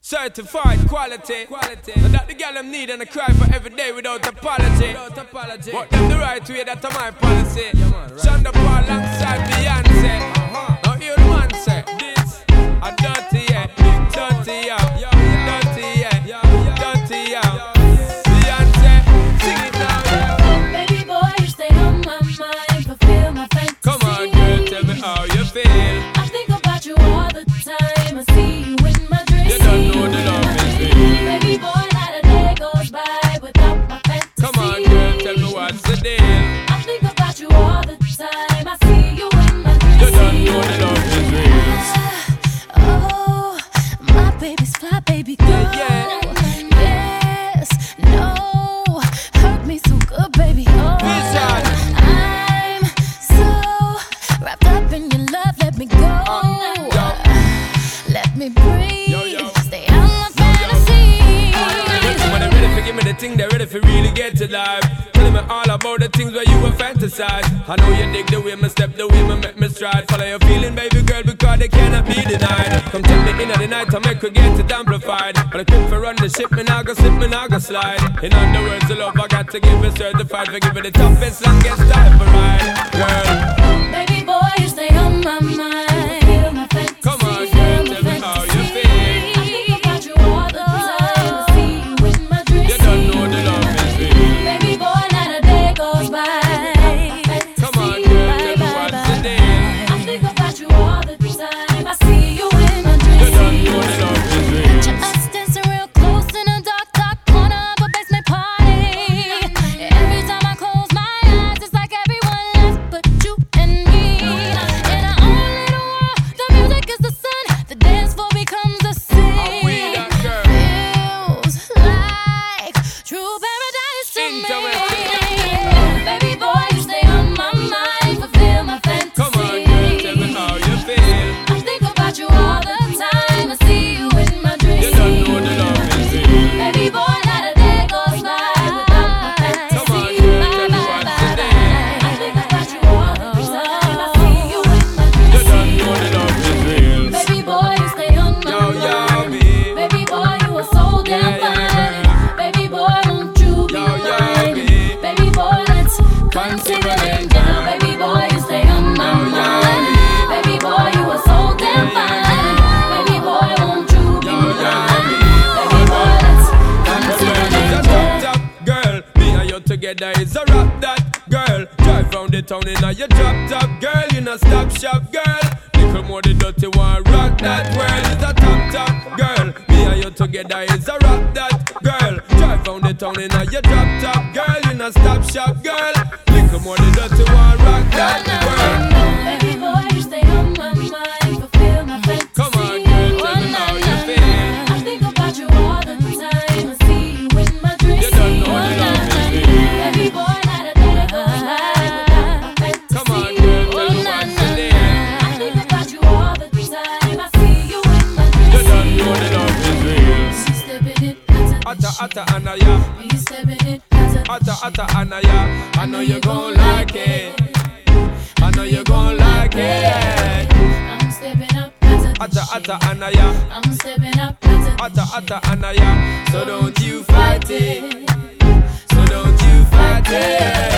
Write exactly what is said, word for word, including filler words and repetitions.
Certified quality, quality. So that the girl them need and I cry for every day without apology. Without apology. What them the right way, that's my policy. Yeah, man, right. Shonda Paul alongside Beyonce. Uh-huh. Now hear the man say, this a dirty yeah, dirty yeah, dirty yeah, dirty yeah. Beyonce, sing it now. Yeah. Baby boy, you stay on my mind, fulfill my fantasy. Come on, girl, tell me how you feel. I think about you all the time. I see you in my dreams. You don't know the love is real. Baby boy, not a day goes by without my fantasy. Come on, girl, tell me what's the deal. I think about you all the time. I see you in my dreams. You don't know the love is real. Oh, my baby's fly, baby girl. Yeah, yeah. Yes, no, hurt me so good, baby. Oh, Vision. I'm so wrapped up in your love. Let me go. Uh, yo. Let me breathe. Yo, yo. Stay on my fantasy. When they're ready for give me the thing, they're ready for really get to life. Telling me all about the things where you were fantasize. I know you dig the way me step, the way me make me stride. Follow your feeling, baby girl, because they cannot be denied. Come take me in at the night, I make her get it amplified. But I quit for run the ship, me now go slip, me now go slide. In other words, the love I got to give it certified. For give it the toughest, longest time for ride. Girl, Baby boy, you stay on my mind. Feel my fantasy. come on, girl, tell me how you feel. I think about you all the time. I see you in my dreams. You don't know the love is real. Baby boy, not a day goes by. Come on, girl, tell me what's the deal. I think about you all the time. I see you in my dreams. You don't know the love is real. Just dancing real close in a dark, dark corner of a basement party. Every time I close my eyes, it's like everyone left but you and me. In our own little world, the music is the sun. The dance floor becomes the I'm with sea. that girl. Feels like true paradise to Into me. it. Baby boy, you stay on my mind, fulfill my fantasy. Come on, girl, tell me how you feel. I think about you all the time. I see you in my dreams. You don't know the love is real. Baby boy, not a day goes by without my fantasy. Come on, girl, tell me what's the deal. I think about you all the time. I see you in my dreams. You don't know the love is real. Baby boy, you stay on my Yo, yo, mind. me. Baby boy, you are so damn Yeah, yeah, fine. Baby boy, won't you be Yo, yo, mine? me. Baby boy, let's consider it now. Baby boy, you stay on my Yo, yo, mind. me. Baby boy, you are so damn fine. Baby boy, won't you be Yo, yo, mine? me. Baby boy, let's But consider when it it's a now. top, top girl, me and you together is a rap that girl. Drive round the town in a your drop top girl, you know stop shop girl. Little more the dirty one, rock that world is a top top girl. Me and you together is a rap that girl. Drive round the town in a your drop top girl, you know stop shop girl. Little more the dirty one, rock that world. Baby boy, you stay on my mind, fulfill my fantasy. Come on, girl, tell me how you feel. I think about you all the time. I see you in my dreams. You don't know the love is real. Baby boy, not a day goes by without my fantasy. Come on, girl, tell me what's the deal. I think about you all the time. I see you in my You dreams. don't know the love is real. She's stepping it, that's a Atta, atta, anaya. He's stepping it, that's a Atta, atta, anaya. I know you gon' like it. I know you gon' like it. I'm stepping up, that's a Atta, atta, anaya. I'm stepping up, that's a Atta, atta, anaya. So don't you fight it. So don't you fight it.